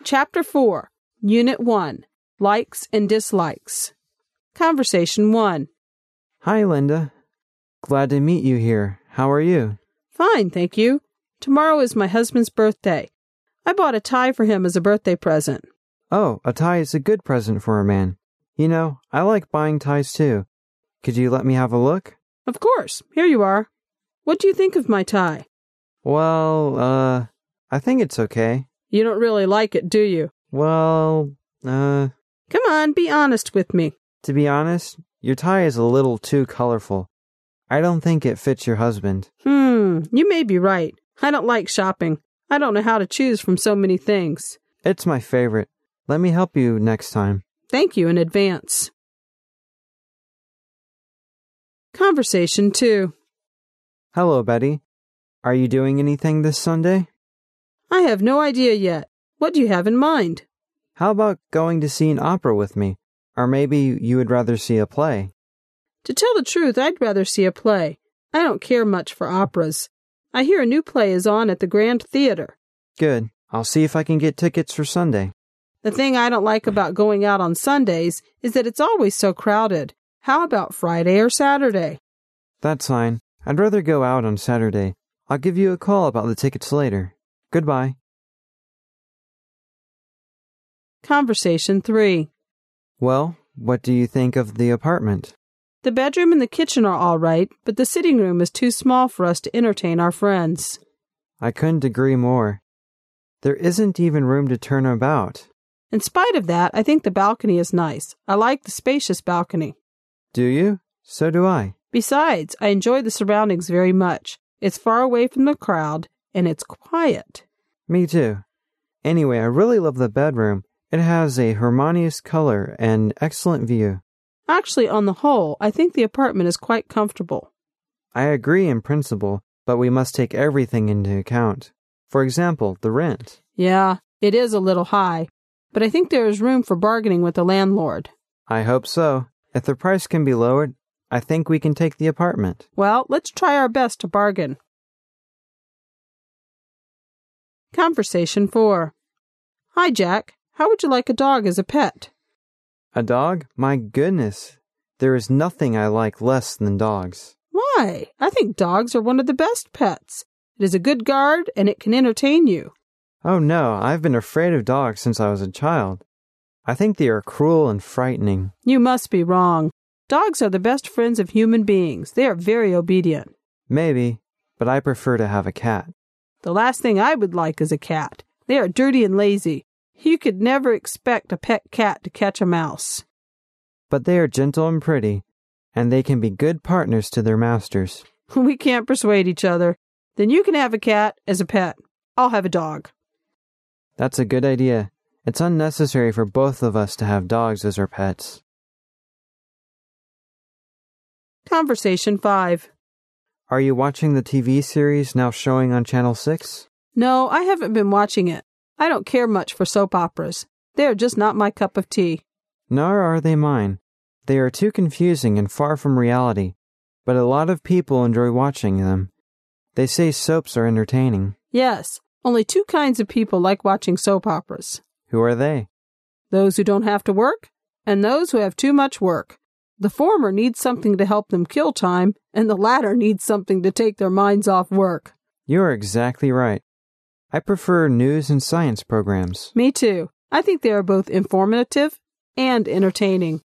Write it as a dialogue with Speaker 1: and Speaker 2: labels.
Speaker 1: Chapter 4, Unit 1, Likes and Dislikes. Conversation 1.
Speaker 2: Hi, Linda. Glad to meet you here. How are you?
Speaker 1: Fine, thank you. Tomorrow is my husband's birthday. I bought a tie for him as a birthday present.
Speaker 2: Oh, a tie is a good present for a man. You know, I like buying ties too. Could you let me have a look?
Speaker 1: Of course. Here you are. What do you think of my tie?
Speaker 2: Well, I think it's okay.
Speaker 1: You don't really like it, do you?
Speaker 2: Well,
Speaker 1: Come on, be honest with me.
Speaker 2: to be honest, your tie is a little too colorful. I don't think it fits your husband.
Speaker 1: You may be right. I don't like shopping. I don't know how to choose from so many things.
Speaker 2: It's my favorite. Let me help you next time.
Speaker 1: Thank you in advance. Conversation 2.
Speaker 2: Hello, Betty. Are you doing anything this Sunday?
Speaker 1: I have no idea yet. What do you have in mind?
Speaker 2: How about going to see an opera with me? Or maybe you would rather see a play.
Speaker 1: To tell the truth, I'd rather see a play. I don't care much for operas. I hear a new play is on at the Grand Theater.
Speaker 2: Good. I'll see if I can get tickets for Sunday.
Speaker 1: The thing I don't like about going out on Sundays is that it's always so crowded. How about Friday or Saturday?
Speaker 2: That's fine. I'd rather go out on Saturday. I'll give you a call about the tickets later. Goodbye.
Speaker 1: Conversation 3.
Speaker 2: Well, what do you think of the apartment?
Speaker 1: The bedroom and the kitchen are all right, but the sitting room is too small for us to entertain our friends.
Speaker 2: I couldn't agree more. There isn't even room to turn about.
Speaker 1: In spite of that, I think the balcony is nice. I like the spacious balcony.
Speaker 2: Do you? So do I.
Speaker 1: Besides, I enjoy the surroundings very much. It's far away from the crowd, and it's quiet.
Speaker 2: Me too. Anyway, I really love the bedroom. It has a harmonious color and excellent view.
Speaker 1: Actually, on the whole, I think the apartment is quite comfortable.
Speaker 2: I agree in principle, but we must take everything into account. For example, the rent.
Speaker 1: Yeah, it is a little high, but I think there is room for bargaining with the landlord.
Speaker 2: I hope so. If the price can be lowered, I think we can take the apartment.
Speaker 1: Well, let's try our best to bargain. Conversation 4. Hi, Jack. How would you like a dog as a pet?
Speaker 2: A dog? My goodness. There is nothing I like less than dogs.
Speaker 1: Why? I think dogs are one of the best pets. It is a good guard, and it can entertain you.
Speaker 2: Oh no, I've been afraid of dogs since I was a child. I think they are cruel and frightening.
Speaker 1: You must be wrong. Dogs are the best friends of human beings. They are very obedient.
Speaker 2: Maybe, but I prefer to have a cat.
Speaker 1: The last thing I would like is a cat. They are dirty and lazy. You could never expect a pet cat to catch a mouse.
Speaker 2: But they are gentle and pretty, and they can be good partners to their masters.
Speaker 1: We can't persuade each other. Then you can have a cat as a pet. I'll have a dog.
Speaker 2: That's a good idea. It's unnecessary for both of us to have dogs as our pets.
Speaker 1: Conversation 5.
Speaker 2: Are you watching the TV series now showing on Channel 6?
Speaker 1: No, I haven't been watching it. I don't care much for soap operas. They are just not my cup of tea.
Speaker 2: Nor are they mine. They are too confusing and far from reality, but a lot of people enjoy watching them. They say soaps are entertaining.
Speaker 1: Yes, only 2 kinds of people like watching soap operas.
Speaker 2: Who are they?
Speaker 1: Those who don't have to work, and those who have too much work. The former needs something to help them kill time, and the latter needs something to take their minds off work.
Speaker 2: You are exactly right. I prefer news and science programs.
Speaker 1: Me too. I think they are both informative and entertaining.